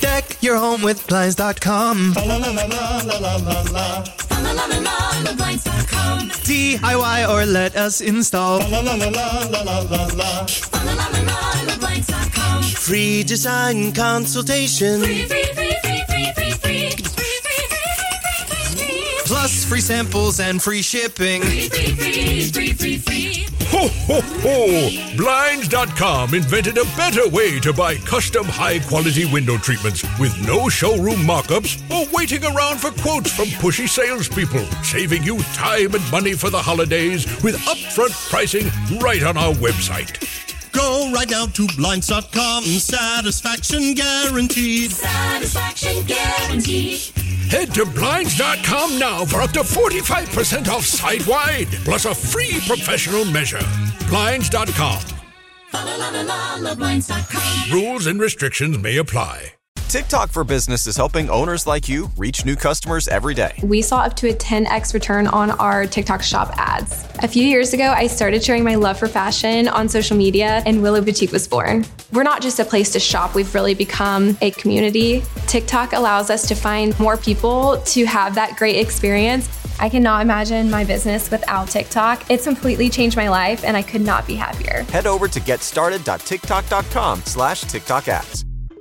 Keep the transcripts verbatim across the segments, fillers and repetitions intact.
Deck your home with Blinds dot com. La la la la la la la la. La la la la la Blinds dot com. D I Y or let us install. La la la la la la la la. La la la la la Blinds dot com. Free design consultation. Free, free, free, free, free, free, free. Free, free, free, free, free, free. Plus free samples and free shipping. Free, free, free, free, free, free. Ho, ho, ho! Blinds dot com invented a better way to buy custom high-quality window treatments with no showroom mock-ups or waiting around for quotes from pushy salespeople, saving you time and money for the holidays with upfront pricing right on our website. Go right now to Blinds dot com. Satisfaction guaranteed. Satisfaction guaranteed. Head to Blinds dot com now for up to forty-five percent off site-wide, plus a free professional measure. Blinds dot com. La la la la la Blinds dot com. Rules and restrictions may apply. TikTok for Business is helping owners like you reach new customers every day. We saw up to a ten x return on our TikTok shop ads. A few years ago, I started sharing my love for fashion on social media, and Willow Boutique was born. We're not just a place to shop, we've really become a community. TikTok allows us to find more people to have that great experience. I cannot imagine my business without TikTok. It's completely changed my life, and I could not be happier. Head over to getstarted dot tiktok dot com slash TikTok ads.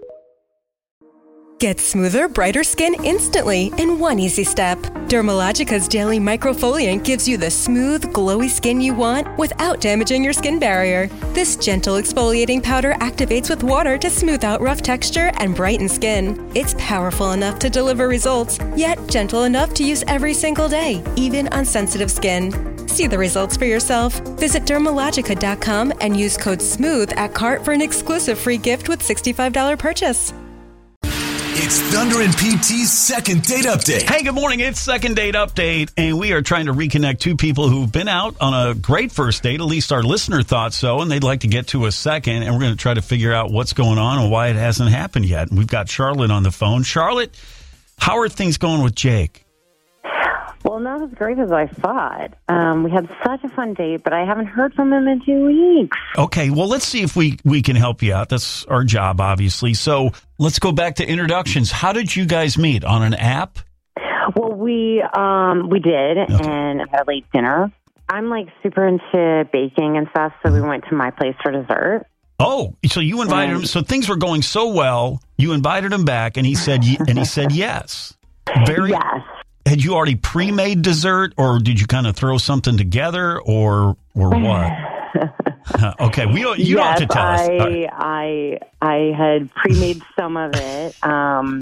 Get smoother, brighter skin instantly in one easy step. Dermalogica's daily microfoliant gives you the smooth, glowy skin you want without damaging your skin barrier. This gentle exfoliating powder activates with water to smooth out rough texture and brighten skin. It's powerful enough to deliver results, yet gentle enough to use every single day, even on sensitive skin. See the results for yourself. Visit dermalogica dot com and use code SMOOTH at cart for an exclusive free gift with sixty-five dollars purchase. It's Thunder and P T's second date update. Hey, good morning. It's second date update, and we are trying to reconnect two people who've been out on a great first date. At least our listener thought so, and they'd like to get to a second, and we're going to try to figure out what's going on and why it hasn't happened yet. And we've got Charlotte on the phone. Charlotte, how are things going with Jake? Well, not as great as I thought. Um, we had such a fun date, but I haven't heard from him in two weeks. Okay, well, let's see if we, we can help you out. That's our job, obviously. So let's go back to introductions. How did you guys meet? On an app? Well, we um, we did, okay. And had a late dinner. I'm, like, super into baking and stuff, so we went to my place for dessert. Oh, so you invited and, him. So things were going so well, you invited him back, and he said and he said yes. Very yes. Had you already pre-made dessert, or did you kind of throw something together, or or what? Okay, we don't. You yes, don't have to tell I, us. Right. I I had pre-made some of it. Um,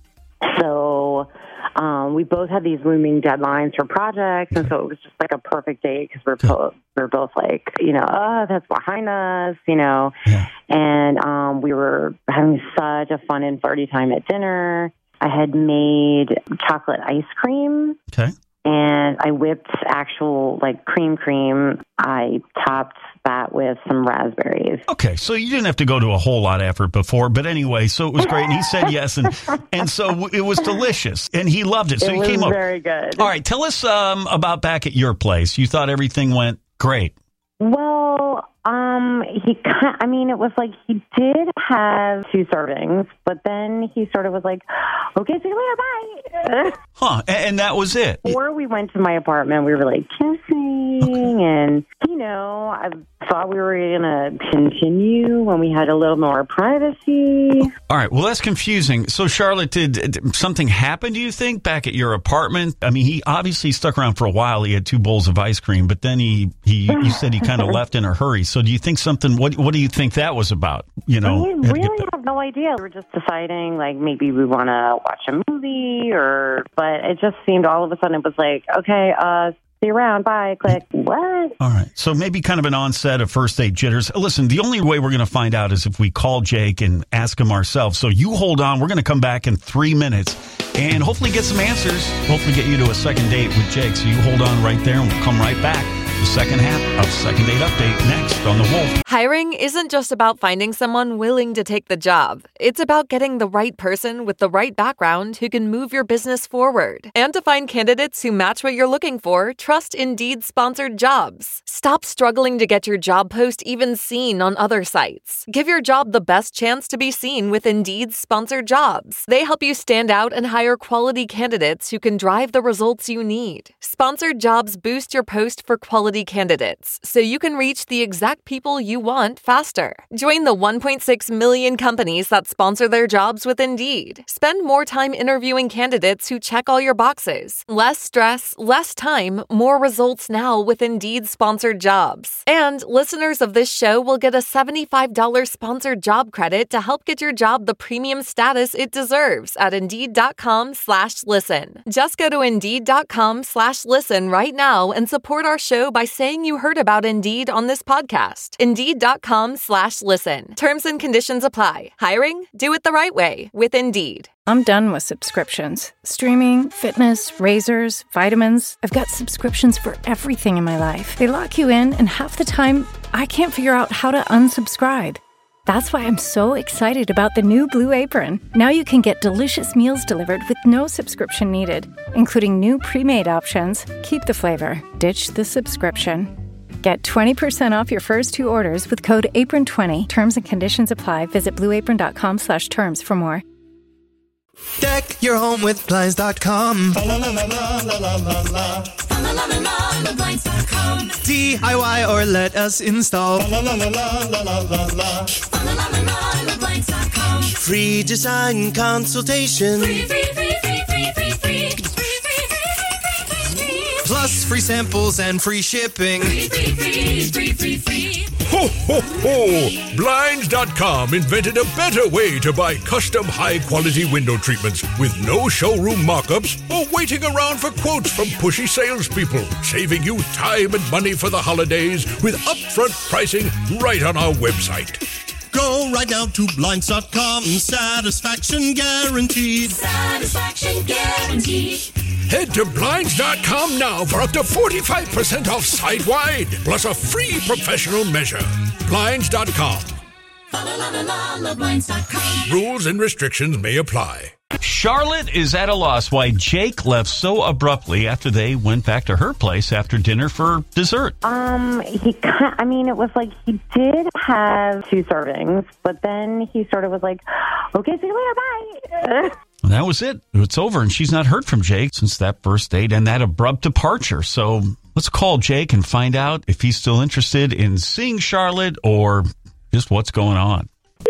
so um, we both had these looming deadlines for projects, and so it was just like a perfect date because we're both we're both like, you know, oh, that's behind us, you know, yeah. and um, we were having such a fun and flirty time at dinner. I had made chocolate ice cream. Okay. And I whipped actual, like, cream cream. I topped that with some raspberries. Okay, so you didn't have to go to a whole lot of effort before, but anyway, so it was great. And he said yes, and and so it was delicious, and he loved it. So it he was came up. very good. All right, tell us um, about back at your place. You thought everything went great. Well, um, he, I mean, it was like he did have two servings, but then he sort of was like, okay, see you later, bye. Huh, and that was it. Before we went to my apartment, we were like kissing, okay. And, you know, I thought we were going to continue when we had a little more privacy. All right, well, that's confusing. So, Charlotte, did, did something happen, do you think, back at your apartment? I mean, he obviously stuck around for a while. He had two bowls of ice cream, but then he, he you said he kind of left in a hurry. So do you think something, what what do you think that was about? You know, I really have no idea. We were just deciding, like, maybe we want to watch a movie, or, but it just seemed all of a sudden it was like, okay, uh, see you around, bye, click, what? All right, so maybe kind of an onset of first date jitters. Listen, the only way we're going to find out is if we call Jake and ask him ourselves. So you hold on. We're going to come back in three minutes and hopefully get some answers, hopefully get you to a second date with Jake. So you hold on right there and we'll come right back. The second half of Second Date Update next on The Wolf. Hiring isn't just about finding someone willing to take the job. It's about getting the right person with the right background who can move your business forward. And to find candidates who match what you're looking for, trust Indeed sponsored jobs. Stop struggling to get your job post even seen on other sites. Give your job the best chance to be seen with Indeed sponsored jobs. They help you stand out and hire quality candidates who can drive the results you need. Sponsored jobs boost your post for quality candidates, so you can reach the exact people you want faster. Join the one point six million companies that sponsor their jobs with Indeed. Spend more time interviewing candidates who check all your boxes. Less stress, less time, more results now with Indeed sponsored jobs. And listeners of this show will get a seventy-five dollars sponsored job credit to help get your job the premium status it deserves at Indeed.com slash listen. Just go to Indeed.com slash listen right now and support our show by saying you heard about Indeed on this podcast. Indeed.com slash listen. Terms and conditions apply. Hiring? Do it the right way with Indeed. I'm done with subscriptions. Streaming, fitness, razors, vitamins. I've got subscriptions for everything in my life. They lock you in, and half the time, I can't figure out how to unsubscribe. That's why I'm so excited about the new Blue Apron. Now you can get delicious meals delivered with no subscription needed, including new pre-made options. Keep the flavor, ditch the subscription. Get twenty percent off your first two orders with code apron twenty. Terms and conditions apply. Visit blueapron.com slash terms for more. Deck your home with Blinds dot com. D I Y or let us install. Free design consultation. Free, free, free, free, free, free, free. Plus free samples and free shipping. Free, free, free, free, free, free. Ho, ho, ho! Blinds dot com invented a better way to buy custom high-quality window treatments with no showroom mock-ups or waiting around for quotes from pushy salespeople, saving you time and money for the holidays with upfront pricing right on our website. Go right now to Blinds dot com. Satisfaction guaranteed. Satisfaction guaranteed. Head to Blinds dot com now for up to forty-five percent off site-wide, plus a free professional measure. Blinds dot com. Blinds dot com. Rules and restrictions may apply. Charlotte is at a loss why Jake left so abruptly after they went back to her place after dinner for dessert. Um, he, ca- I mean, it was like he did have two servings, but then he sort of was like, okay, see you later, bye. And that was it. It's over, and she's not heard from Jake since that first date and that abrupt departure. So let's call Jake and find out if he's still interested in seeing Charlotte or just what's going on.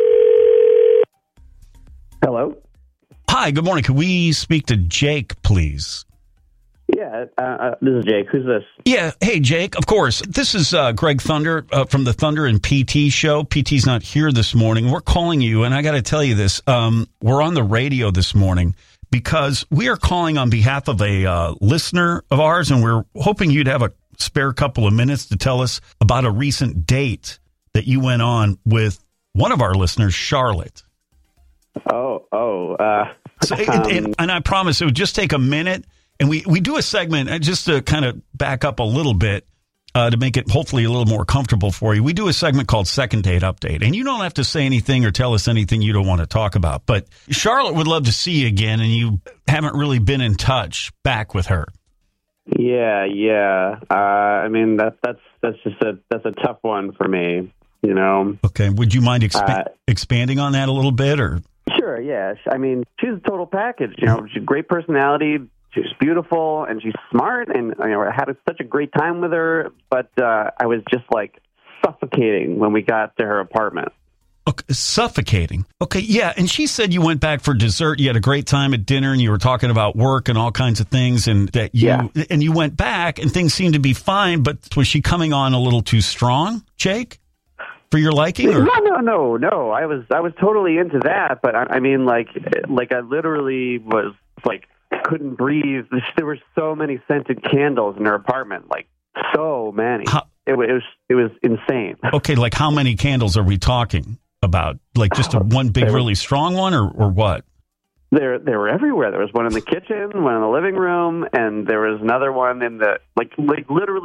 Hello? Hi, good morning. Could we speak to Jake, please? Yeah, uh, uh, this is Jake. Who's this? Yeah. Hey, Jake. Of course. This is uh, Greg Thunder uh, from the Thunder and P T show. P T's not here this morning. We're calling you, and I got to tell you this. Um, we're on the radio this morning because we are calling on behalf of a uh, listener of ours, and we're hoping you'd have a spare couple of minutes to tell us about a recent date that you went on with one of our listeners, Charlotte. Oh, oh. Uh, so, and, and, and I promise it would just take a minute. And we, we do a segment, uh, just to kind of back up a little bit, uh, to make it hopefully a little more comfortable for you. We do a segment called Second Date Update. And you don't have to say anything or tell us anything you don't want to talk about. But Charlotte would love to see you again, and you haven't really been in touch back with her. Yeah, yeah. Uh, I mean, that, that's that's just a that's a tough one for me, you know. Okay. Would you mind expa- uh, expanding on that a little bit? Or Sure, yeah. I mean, she's a total package. You know, she's a great personality. She's beautiful, and she's smart, and you know, I had such a great time with her, but uh, I was just, like, suffocating when we got to her apartment. Okay, suffocating. Okay, yeah, and she said you went back for dessert, you had a great time at dinner, and you were talking about work and all kinds of things, and that you yeah. and you went back, and things seemed to be fine, but was she coming on a little too strong, Jake, for your liking? Or? No, no, no, no. I was, I was totally into that, but I, I mean, like, like I literally was, like, couldn't breathe. There were so many scented candles in her apartment, like so many. How, it, was, it was it was insane. Okay, like how many candles are we talking about? Like just a one big, were, really strong one, or, or what? There, they were everywhere. There was one in the kitchen, one in the living room, and there was another one in the like, like literally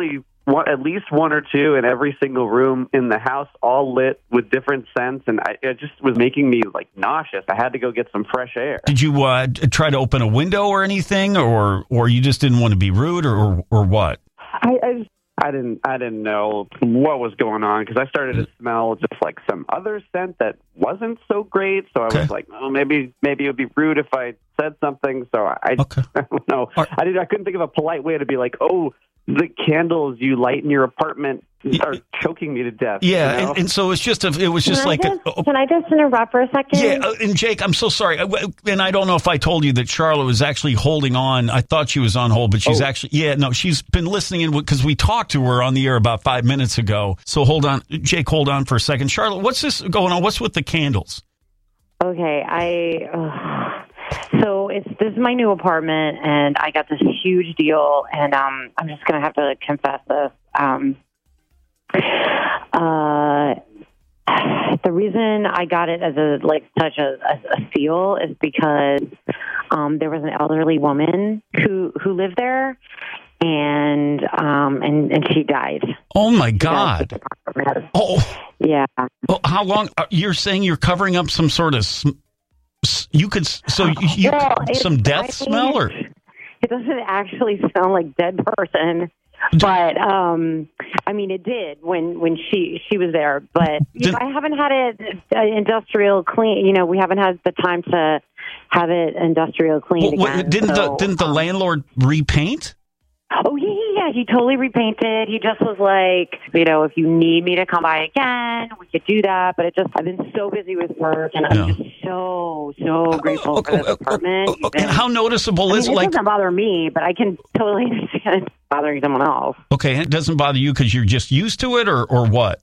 one, at least one or two in every single room in the house, all lit with different scents, and I, it just was making me like nauseous. I had to go get some fresh air. Did you uh, try to open a window or anything, or or you just didn't want to be rude, or or, or what? I, I just, I didn't I didn't know what was going on because I started to smell just like some other scent that wasn't so great. So I Okay. was like, oh, maybe maybe it would be rude if I said something. So I, Okay. I don't know. I did. I couldn't think of a polite way to be like, oh, the candles you light in your apartment are choking me to death. Yeah, you know? and, and so it's just a, it was just Can I like just, a, can I just interrupt for a second? yeah. uh, And Jake, I'm so sorry, I- and I don't know if I told you that Charlotte was actually holding on. I thought she was on hold, but she's Oh. actually yeah. No, she's been listening in because we talked to her on the air about five minutes ago. So hold on, Jake, hold on for a second. Charlotte, what's this going on? What's with the candles? Okay, I uh, so it's this is my new apartment, and I got this huge deal, and um, I'm just gonna have to confess this. Um, uh, the reason I got it as a like such a, a, a steal is because um, there was an elderly woman who who lived there, and um, and and she died. Oh my God! Oh, yeah. oh, how long? uh, You're saying you're covering up some sort of? Sm- s- you could s- so you, you Well, it's- some death I mean, smell or? It doesn't actually sound like dead person, but um, I mean, it did when when she she was there. But you know, I haven't had it uh, industrial clean. You know, we haven't had the time to have it industrial clean Well, what- again. didn't so, the didn't the landlord repaint? Oh yeah, yeah, yeah. He totally repainted. He just was like, you know, if you need me to come by again, we could do that. But it just, I've been so busy with work, and I'm Yeah. just so, so grateful for this apartment. And how noticeable I mean, is it it? Like, doesn't bother me, but I can totally understand it bothering someone else. okay, it doesn't bother you because you're just used to it, or or what?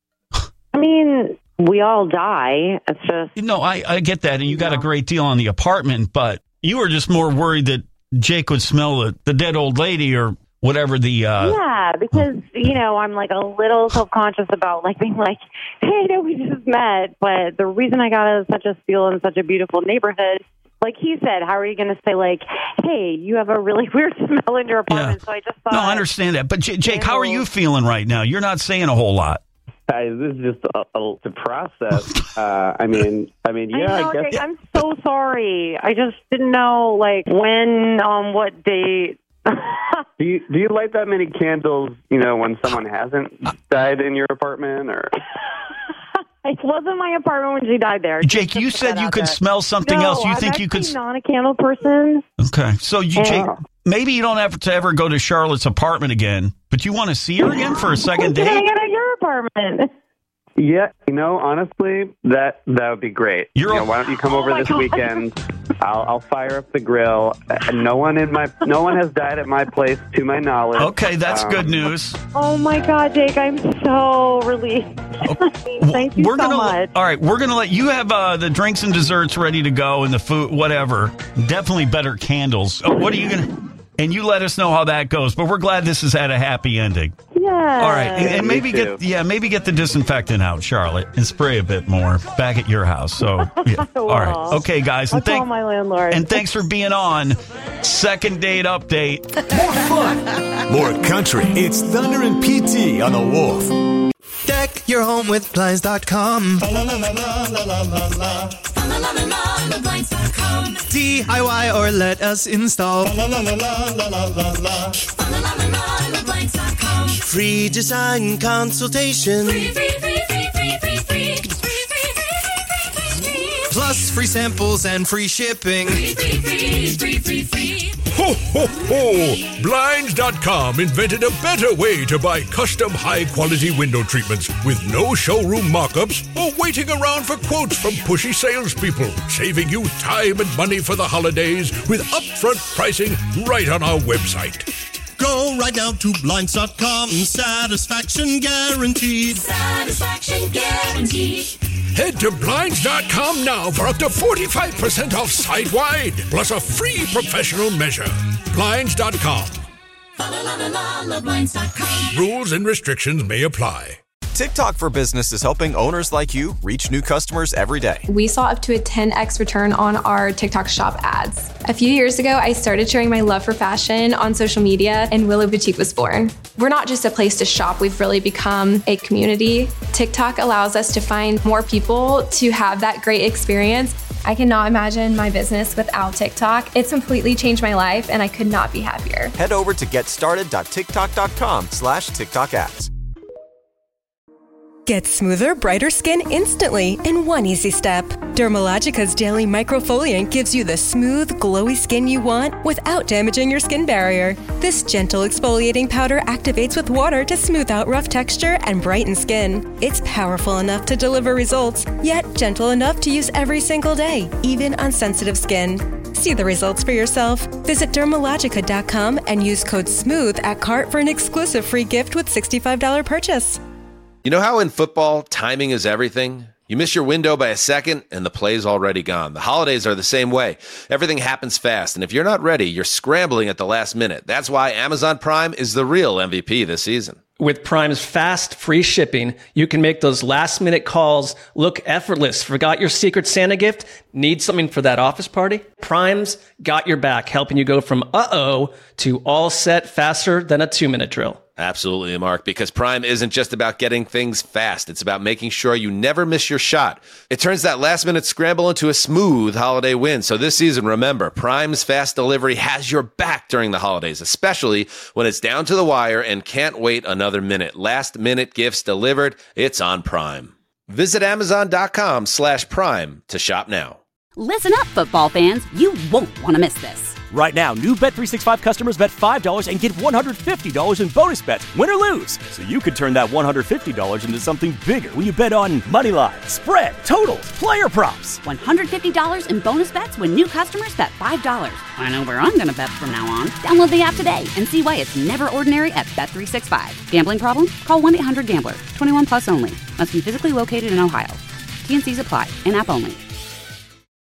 I mean, we all die. It's just No, I I get that, and you got a great deal on the apartment, but you were just more worried that Jake would smell the, the dead old lady or whatever the. Uh, yeah, because you know I'm like a little self conscious about like being like, hey, I know we just met, but the reason I got it as such a steal in such a beautiful neighborhood. Like he said, how are you going to say, like, hey, you have a really weird smell in your apartment? Yeah. So I just thought. No, I understand that, but J- Jake, how are you feeling right now? You're not saying a whole lot. I, this is just a, a, to process. Uh, I mean, I mean, yeah, I know, I guess. Jake, I'm so sorry. I just didn't know, like, when, on what date. Do you do you light that many candles? You know, when someone hasn't died in your apartment, or It wasn't my apartment when she died there. Jake, Just you to said put you out could there. smell something No, else. You I'm think you could? actually not a candle person. Okay, so you, Jake, Yeah. maybe you don't have to ever go to Charlotte's apartment again, but you want to see her again for a second Can I date? get at your apartment? yeah, you know, honestly, that that would be great. You're you know, a- why don't you come Oh over my this God. weekend? I'll, I'll fire up the grill. Uh, No one in my no one has died at my place, to my knowledge. Okay, that's Um, good news. Oh my God, Jake, I'm so relieved. Thank you we're so gonna much. all right. We're gonna let you have uh, the drinks and desserts ready to go, and the food, whatever. Definitely better candles. Oh, what are you gonna? And you let us know how that goes. But we're glad this has had a happy ending. Yeah. All right, and, and Me maybe too. get yeah, maybe get the disinfectant out, Charlotte, and spray a bit more back at your house. So yeah. I All right, will. okay, guys, I'll and thank call my landlord. and thanks for being on. Second date update. More fun, more country. It's Thunder and P T on the Wolf. Deck your home with Blinds dot com. D I Y or let us install. Free design consultation. Plus free samples and free shipping. Ho, ho, ho! Blinds dot com invented a better way to buy custom high-quality window treatments with no showroom mock-ups or waiting around for quotes from pushy salespeople, saving you time and money for the holidays with upfront pricing right on our website. Go right now to Blinds dot com. Satisfaction guaranteed. Satisfaction guaranteed. Head to Blinds dot com now for up to forty-five percent off site-wide, plus a free professional measure. Blinds dot com. La la la la la, Blinds dot com. Rules and restrictions may apply. TikTok for Business is helping owners like you reach new customers every day. We saw up to a ten x return on our TikTok shop ads. A few years ago, I started sharing my love for fashion on social media, and Willow Boutique was born. We're not just a place to shop, we've really become a community. TikTok allows us to find more people to have that great experience. I cannot imagine my business without TikTok. It's completely changed my life, and I could not be happier. Head over to getstarted.tiktok.com slash TikTok ads. Get smoother, brighter skin instantly in one easy step. Dermalogica's Daily Microfoliant gives you the smooth, glowy skin you want without damaging your skin barrier. This gentle exfoliating powder activates with water to smooth out rough texture and brighten skin. It's powerful enough to deliver results, yet gentle enough to use every single day, even on sensitive skin. See the results for yourself. Visit dermalogica dot com and use code SMOOTH at cart for an exclusive free gift with sixty-five dollars purchase. You know how in football, timing is everything? You miss your window by a second, and the play's already gone. The holidays are the same way. Everything happens fast, and if you're not ready, you're scrambling at the last minute. That's why Amazon Prime is the real M V P this season. With Prime's fast, free shipping, you can make those last-minute calls look effortless. Forgot your Secret Santa gift? Need something for that office party? Prime's got your back, helping you go from uh-oh to all set faster than a two-minute drill. Absolutely, Mark, because Prime isn't just about getting things fast. It's about making sure you never miss your shot. It turns that last-minute scramble into a smooth holiday win. So this season, remember, Prime's fast delivery has your back during the holidays, especially when it's down to the wire and can't wait another minute. Last-minute gifts delivered. It's on Prime. Visit amazon.com slash prime to shop now. Listen up, football fans. You won't want to miss this. Right now, new Bet three sixty-five customers bet five dollars and get one hundred fifty dollars in bonus bets, win or lose. So you could turn that one hundred fifty dollars into something bigger when you bet on money line, spread, totals, player props. one hundred fifty dollars in bonus bets when new customers bet five dollars. I know where I'm going to bet from now on. Download the app today and see why it's never ordinary at Bet three sixty-five. Gambling problem? Call one eight hundred gambler. twenty-one plus only. Must be physically located in Ohio. T N Cs apply. In-app only.